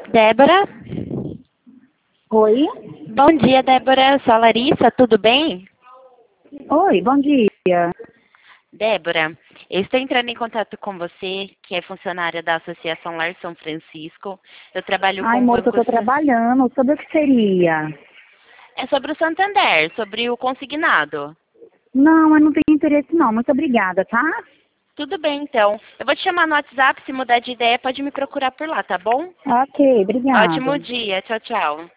Débora? Oi? Bom dia, Débora. Eu sou a Larissa, tudo bem? Oi, bom dia. Débora, eu estou entrando em contato com você, que é funcionária da Associação Lar São Francisco. Eu trabalho Ai, com o moça, eu Banco... tô trabalhando. Sobre o que seria? É sobre o Santander, sobre o consignado. Não, eu não tenho interesse não. Muito obrigada, tá? Tudo bem, então. Eu vou te chamar no WhatsApp, se mudar de ideia, pode me procurar por lá, tá bom? Ok, obrigada. Ótimo dia. Tchau, tchau.